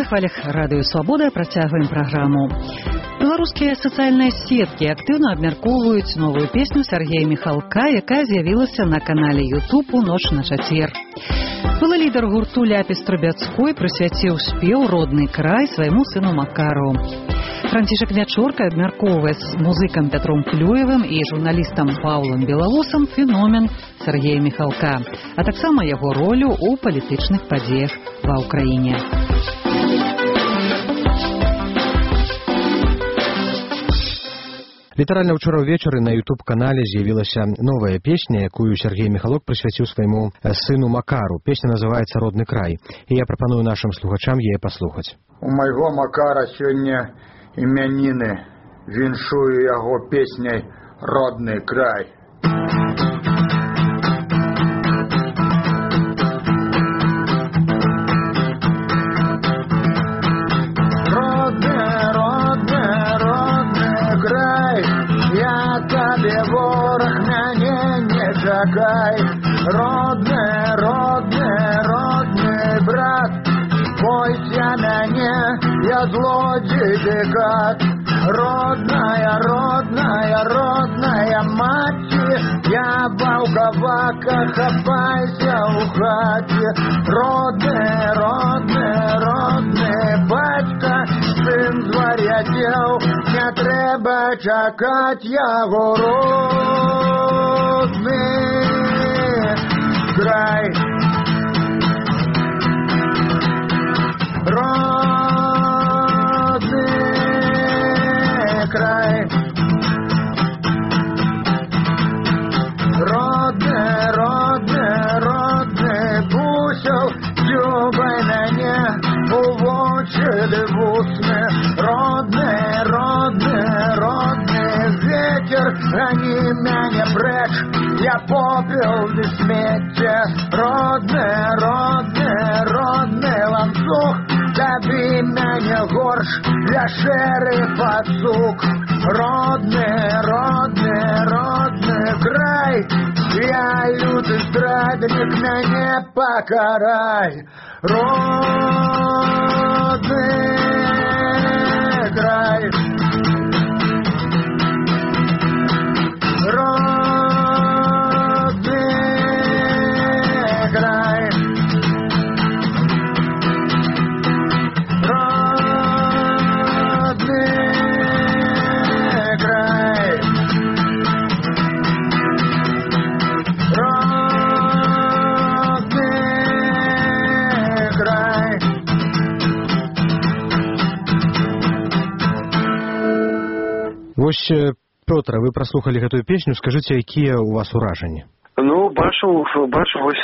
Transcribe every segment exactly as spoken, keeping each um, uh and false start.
хвалях радыё «Свабода» працягваем праграму. Беларускія сацыяльныя сеткі актыўна абмяркоўваюць новую песню Сергея Михалка, якая з'явілася на канале YouTube у ноч на чацвер. Былы лідар гурту Ляпіс Трубяцкой прысвяціў спеў «Родны край» свайму сыну Макару. Францішак Вячорка абмяркоўвае з музыкам Пятром Клюевым і журналістам Паўлам Белавусам феномен Сергея Михалка, а таксама яго ролю ў палітычных падзеях ва ўкраіне. Літаральна ўчора ўвечары на YouTube-канале з'явілася новая песня, якую Сергей Михалок прысвяціў свайму сыну Макару. Песня называецца «Родны край». І я прапаную нашым слухачам яе паслухаць. У майго Макара сёння імяніны. Віншую яго песняй «Родны край». Родны, родны, родны брат, бойся мяне, я злодзей декат. Родная, родная, родная маці, я ваўкавака, хапайся ў хаце. Родны, родны, родны бацька, сын звар'яцеў, не трэба чакаць яго. Родны край, родный край, родный, родный, родный бусел, любай мяне, увочили вусны. Родный, родный, родный ветер, гони мяне прэч, я попел без смецця. Родны, родны, родны ланцуг, дабі мяне горш, я шэрыфа сук. Родны, родны, родны край, я люты здраднік, мяне пакарай. Родны край, Вось, Пётр, вы праслухалі гэтую песню, скажыце, якія ў вас уражанні? Ну, бачыў, бачыў вось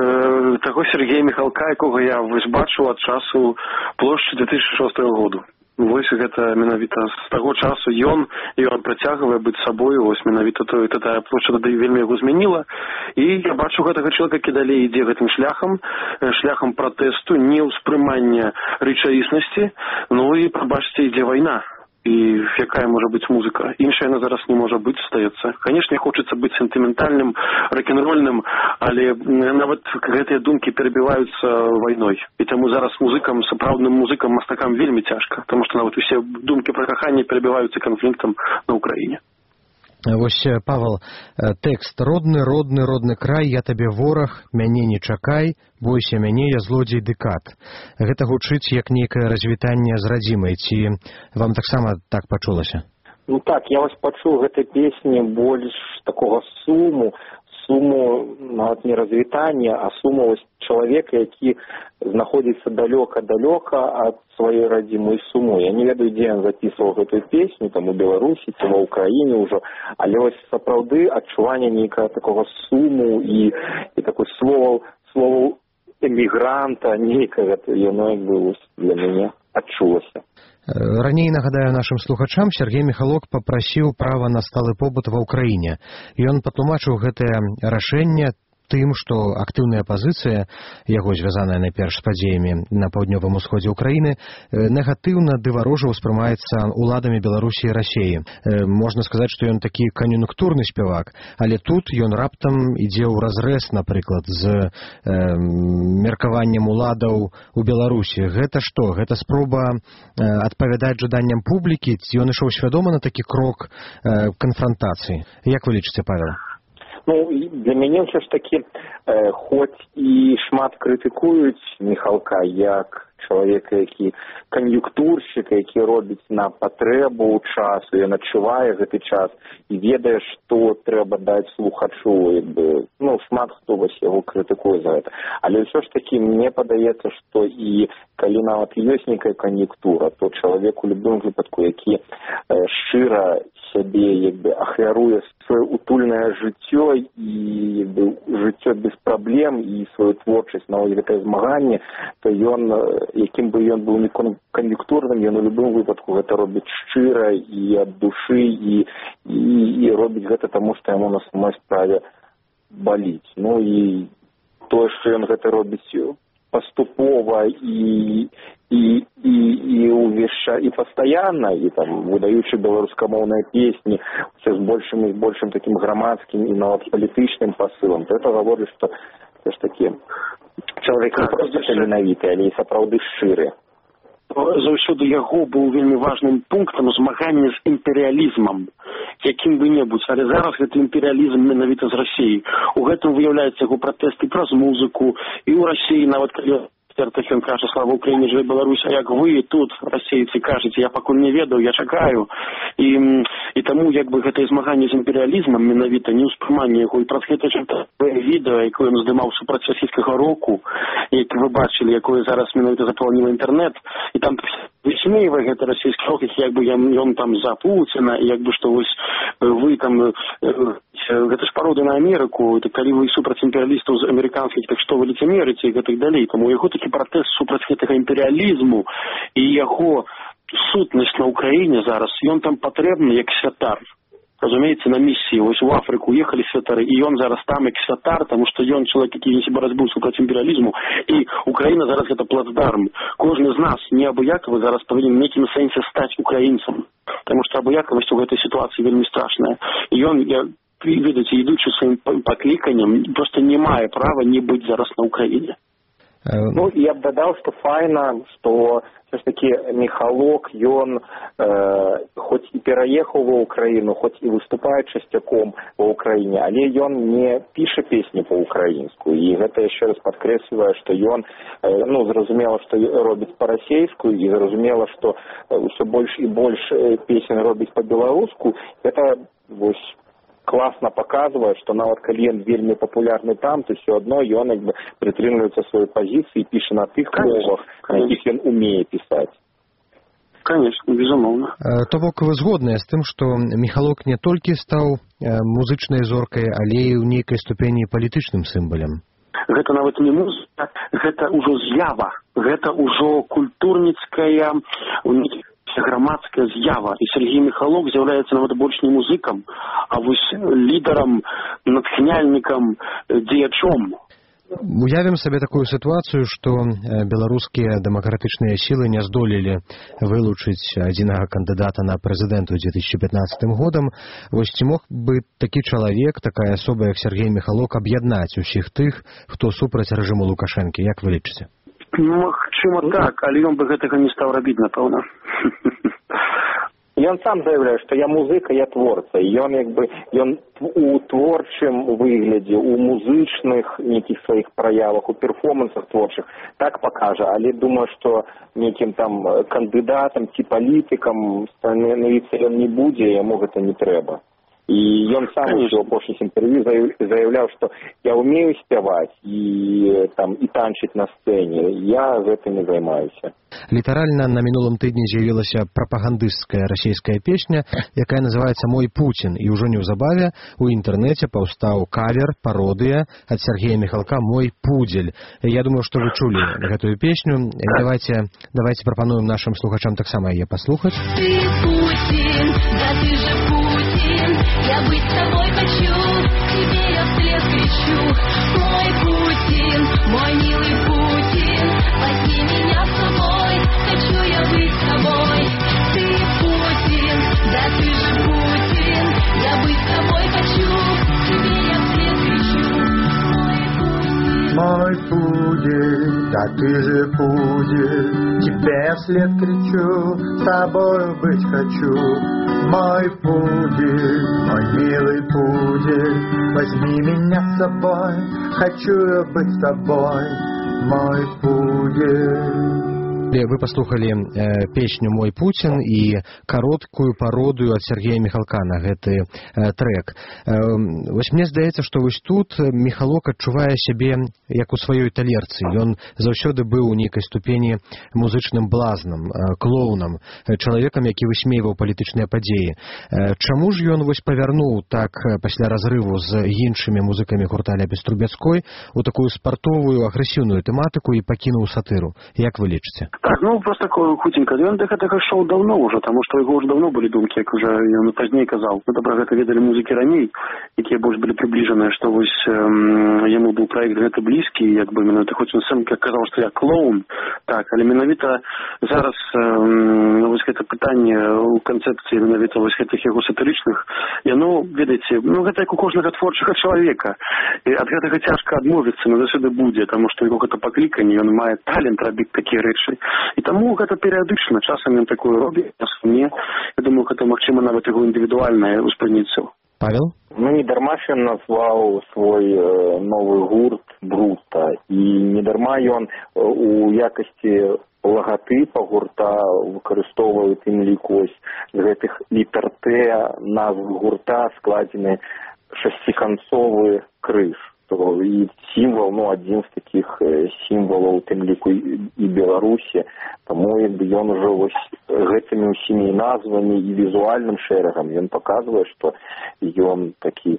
э, таго Сергея Михалка, якога я вось бачыў ад часу плошчы две тысячи шостага году. Вось гэта менавіта з таго часу ён, і ён працягвае быць сабою, вось менавіта той, тая плошча тады вельмі яго змяніла. І я бачу гэтага чалавека, які далей ідзе гэтым шляхам, шляхам пратэсту, неўспрымання рэчаіснасці, ну і, прабачце, ідзе вайна. І якая можа быць музыка? Іншая яна зараз не можа быць, здаецца. Канешне, хочацца быць сентыментальным, рок-н-рольным, але нават гэтыя думкі перабіваюцца вайной. І таму зараз музыкам, сапраўдным музыкам, мастакам вельмі цяжка, таму што нават усе думкі пра каханне перабіваюцца канфліктам на Ўкраіне. Вось, Павел, тэкст «Родны, родны, родны край, я табе вораг, мяне не чакай, бойся мяне, я злодзей дыкат». Гэта гучыць як нейкае развітанне з радзімай, ці вам таксама так пачулася? Ну так, я вось пачуў гэтай песні больш такога суму, суму нават не развітання, а суму вось чалавека, які знаходзіцца далёка-далёка ад сваёй радзімай суму. Я не ведаю, дзе ён запісваў гэтую песню, там у Беларусі ці ва Ўкраіне ўжо, але вось сапраўды адчуванне нейкага такога суму і, і такой словаў, словаў эмігранта нейкага, яно як бы для мяне адчулася. Раней, нагадаю нашым слухачам, Сергей Михалок папрасіў права на сталы побыт ва ўкраіне. Ён патлумачыў гэтае рашэнне тым, што актыўная пазіцыя, яго звязаная найперш з падзеямі на паўднёвым усходзе ўкраіны, негатыўна ды варожа ўспрымаецца уладамі Беларусі і Расіі. Можна сказаць, што ён такі кан'юнктурны спявак, але тут ён раптам ідзе ў разрэз, напрыклад, з э, меркаваннем уладаў у Беларусі. Гэта што? Гэта спроба э, адпавядаць жаданням публікі, ці ён ішоў свядома на такі крок э, канфрантацыі? Як вы лічыце, Павел? Ну, для мяне ўсё ж такі, э, хоць і шмат крытыкуюць Міхалка як чалавека, які кан'юнктуршчык, які робіць на патрэбу часу, ён адчувае гэты час і ведае, што трэба даць слухачу. Як бы, ну, шмат хто вось яго крытыкуе за гэта. Але ўсё ж такі мне падаецца, што і калі нават ёсць нейкая кан'юнктура, то чалавек у любым выпадку, які э, шчыра сябе як бы ахвяруе сваё утульнае жыццё і як бы жыццё без праблем і сваю творчасць на гэтае змаганне, то ён, якім бы ён быў не кан'юнктурным, ён у любым выпадку гэта робіць шчыра і ад душы і, і, і робіць гэта таму, што яму на самой справе баліць. Ну і тое, што ён гэта робіць паступова і і і і увеша і пастаянна, і там выдаючы беларускамоўныя песні все з большым і большым такім грамадскім і нават палітычным пасылам, то это гаворыць, што все ж такі чалавек не проста таленавіты, але і сапраўды шчыры. Заўсёды яго быў вельмі важным пунктам змагання з імперыялізмам, якім бы-небудзь, але зараз гэты імперыялізм менавіта з Расіі. У гэтым выяўляецца яго пратэсты праз музыку, і ў Расіі нават калі ён кажа, слава Украіне, жыве Беларусь, а як вы тут, расейцы, кажаце, я пакуль не ведаў, я чакаю. І, і таму як бы гэтае змаганне з імперыялізмам менавіта не ўспрыманне яго, і праз гэта відэо, якое ён здымаў супраць расійскага року, які вы бачылі, якое зараз менавіта запалніла інтэрнэт, і там высмейвае гэта расійскі рок, як бы ён там за Пуціна, і як бы што вось вы там, гэта ж парода на Амерыку, калі вы супраць імперыялістаў з амерыканскіх, так што вы ліцемерыце і гэтак далей. Таму яго такі пратэст супраць гэтага імперыялізму і яго сутнасць на Ўкраіне зараз, ён там патрэбны як святар. Разумееце, на місіі, вось у Афрыку ехалі святары, і ён зараз там як святар, таму што ён чалавек, які несе барацьбу супраць імперыялізму, і Украіна зараз гэта плацдарм. Кожны з нас неабыякавы зараз павінен в нейкім сэнсе стаць украінцам, таму што абыякавасць у гэтай сітуацыі вельмі страшная. І ён, я, ведаеце, ідучы сваім пакліканнем, проста не мае права не быць зараз на Ўкраіне. Ну, я б дадаў, што файна, што все ж таки Міхалок, ён э, хоць і пераехаў ва Ўкраіну, хоць і выступае часцяком ва Ўкраіне, але ён не піша песні па-ўкраінску. І гэта яшчэ раз падкрэслівае, што ён, э, ну, зразумела, што робіць па-расейску, і зразумела, што ўсё больш і больш песен робіць па-беларуску. Гэта вось класна паказвае, што нават калі ён вельмі папулярны там, то ўсё адно ён як бы прытрымліваецца сваёй пазіцыі і піша на тых мовах, на якіх ён умее пісаць. Конечно, безумоўна. То бок вы згодныя з тым, што Міхалок не толькі стаў музычнай зоркай, але і ў нейкай ступені палітычным сімвалам. Гэта нават не музыка, гэта ўжо з'ява, гэта ўжо культурніцкая грамадская з'ява. І Сергей Міхалок з'яўляецца нават больш не музыкам, а вось лідарам, натхняльнікам, дзеячом. Уявім сабе такую сітуацыю, што беларускія дэмакратычныя сілы не здолелі вылучыць адзінага кандыдата на прэзідэнта ў две тысячи пятнадцатым годам. Вось ці мог бы такі чалавек, такая асоба, як Сергей Міхалок, аб'яднаць усіх тых, хто супраць рэжыму Лукашэнкі? Як вы лічыце? Магчыма, так, але ён бы гэтага не стаў рабіць, напэўна. Ён сам заявляе, што я музыка, я творца. І ён як бы ён у творчым выглядзе, у музычных нейкіх сваіх праявах, у перформансах творчых так пакажа, але думаю, што нейкім там кандыдатам ці палітыкам становіцца ён не будзе, яму гэта не трэба. І ён сам у апошніх інтэрв'ю заяўляў, што я ўмею спяваць і там і танчыць на сцэне, я гэтым не займаюся. Літаральна на мінулым тыдні з'явілася прапагандысцкая расійская песня, якая называецца «Мой Пуцін», і ўжо неўзабаве у інтэрнэце паўстаў кавер, пародыя ад Сергея Міхалка «Мой Пудзель». Я думаю, што вы чулі гэтую песню. Давайте, давайте прапануем нашим слухачам таксама яе паслухаць. Ты Путин, да ты же Путин, я быть с тобой хочу, тебе я вслед кричу. Да ты же пудель, тебе вслед кричу, с тобой быть хочу. Мой пудель, мой милый пудель, возьми меня с собой, хочу я быть с тобой, мой пудель. Вы паслухалі э, песню «Мой Путин» і кароткую пародыю ад Сергея Михалка на гэты э, трэк. Э, вось мне здаецца, што вось тут Михалок адчувае сябе як у сваёй талерцы. Ён заўсёды быў у нейкай ступені музычным блазнам, э, клоунам, э, чалавекам, які высмейваў палітычныя падзеі. Э, чаму ж ён вось павярнуў так э, пасля разрыву з іншымі музыкамі гурта Ляпіс-Трубецкой у такую спартовую, агрэсіўную тэматыку і пакінуў сатыру? Як вы лічыце? Так, ну просто хутенька. Ён да гэтага шоу даўно ўжо, таму што яго ўжо даўно былі думкі, як уже ён пазней казаў. Мы добра гэта ведалі музыкі раней, якія больш былі прыбліжаныя, што вось эм, яму быў праект гэты блізкі, як бы менавіта хоць он сам казаў, што я клоун. Так, але менавіта зараз эм, вось гэта пытанне ў канцэпцыі менавіта вось гэтых яго сатырычных, яно, ведаеце, ну гэта як у кожнага творчага чалавека. І ад гэтага цяжка адмовіцца, но заўсёды будзе, таму што яго гэта пакліканне, ён мае талент рабіць такія рэчы. І таму гэта перыядычна, часам ён такое робіць, часам не. Я думаю, гэта магчыма нават яго індывідуальнае ўспрыняцце. Павел? Ну, не дарма ж ён назваў свой э, новы гурт «Брута». І не дарма ён э, у якасці лагатыпа гурта выкарыстоўвае тым ліку з гэтых літар Т назвы гурта складзены шасціканцовы крыж. І сімвал, ну, адзін з такіх сімвалаў тым ліку і Беларусі, таму як бы ён ужо вось гэтымі ўсімі назвамі і візуальным шэрагам ён паказвае, што ён такі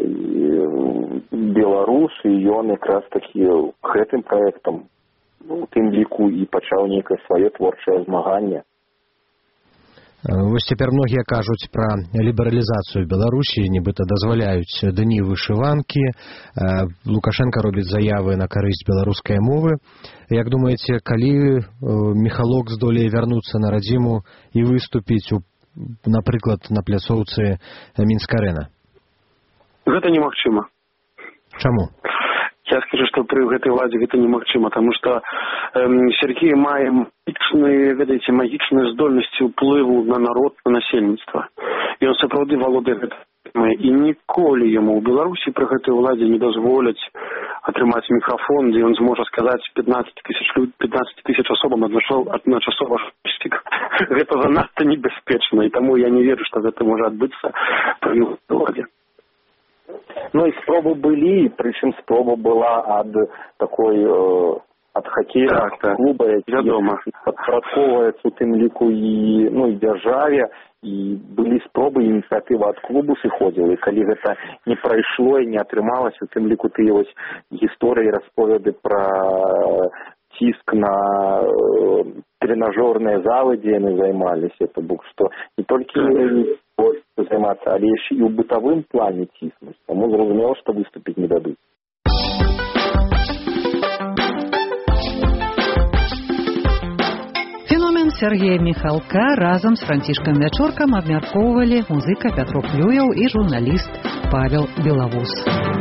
беларус, і ён якраз такі гэтым праектам, ну, тым ліку і пачаў нейкае сваё творчае змаганне. Вось цяпер многія кажуць пра лібералізацыю Беларусі, нібыта дазваляюць дні вышыванкі. Лукашенко робіць заявы на карысць беларускай мовы. Як думаеце, калі Михалок здолее вярнуцца на радзіму і выступіць, у, напрыклад, на пляцоўцы Мінск-арэна? Гэта немагчыма. Чаму? Я скажу, што пры гэтай уладзе гэта немагчыма, таму што эм, Сергей мае магічныя, ведаеце, магічныя здольнасці ўплыву на народ, на насельніцтва. І ён сапраўды валодае гэтым. І ніколі яму ў Беларусі пры гэтай уладзе не дазволяць атрымаць мікрафон, дзе ён зможа сказаць пятнаццаць тысяч асобам адначасова. Гэта занадта небяспечна, і таму я не веру, што гэта можа адбыцца пры уладзе. Ну і спробы былі, прычым спроба была ад такой э, ад хакейнага так, так. клуба, які падпарадкоўваецца у тым ліку і, ну, і дзяржаве, і былі спробы, ініцыятыва ад клубу сыходзіла, і калі гэта не прайшло і не атрымалася, у тым ліку тыя вось гісторыі, расповеды пра ціск на э, тренажёрныя залы, дзе яны займаліся, то бок што не толькі займацца, але яшчэ і ў бытавым плане ціснуць. Таму зразумела, што выступіць не дадуць. Феномен Сергея Михалка разам з Францішкам Вячоркам абмяркоўвалі музыка Пятро Клюяў і журналіст Павел Белавус.